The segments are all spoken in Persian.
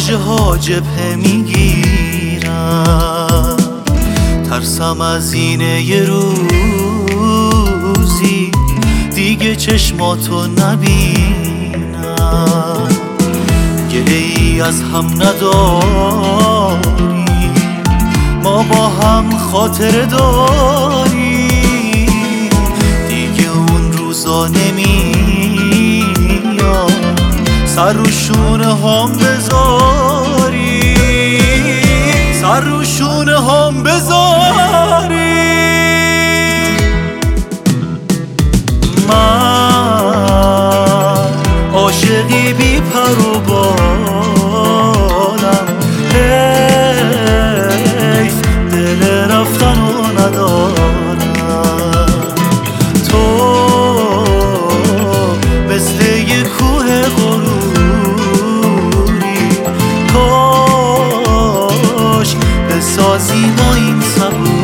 واژه ها جبهه میگیرم، ترسم از اینه یه روزی دیگه چشماتو نبینم. گله ای از هم نداری، ما با هم خاطره داریم، دیگه اون روزا نمیاد سر رو شونه هم بذاری، سر رو شونه هم بذاری. من عاشقی بی پر و بالم، حیف دل رفتن رو ندارم. تو مثل یه کوه غروری، کاش بسازی ما این صبوری.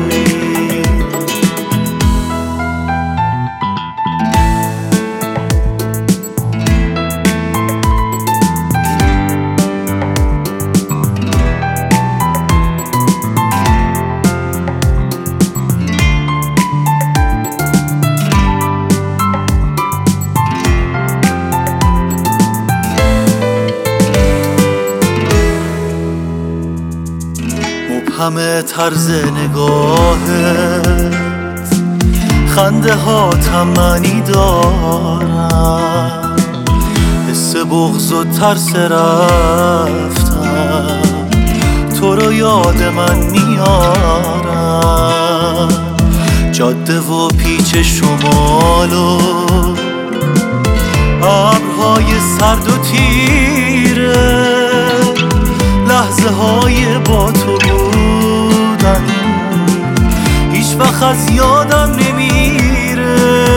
همه طرز نگاهت، خنده ها تمنی دارم، حس بغض و ترس رفتم تو رو یاد من میارم. جاده و پیچ شمال و ابرهای سرد و تیره، لحظه های با تو بودن هیچ وقت از یادم نمیره،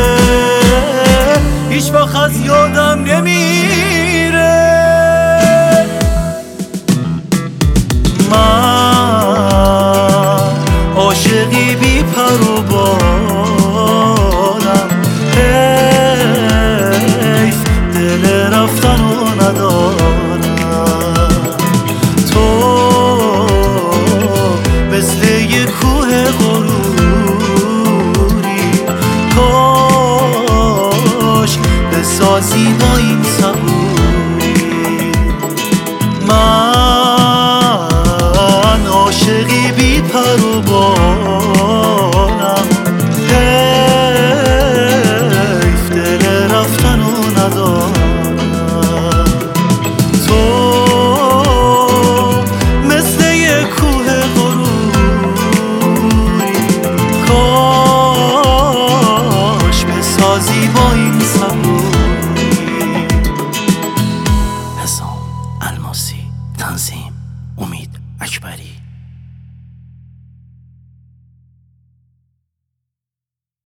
هیچ وقت از یادم نمیره. من عاشقی بی پر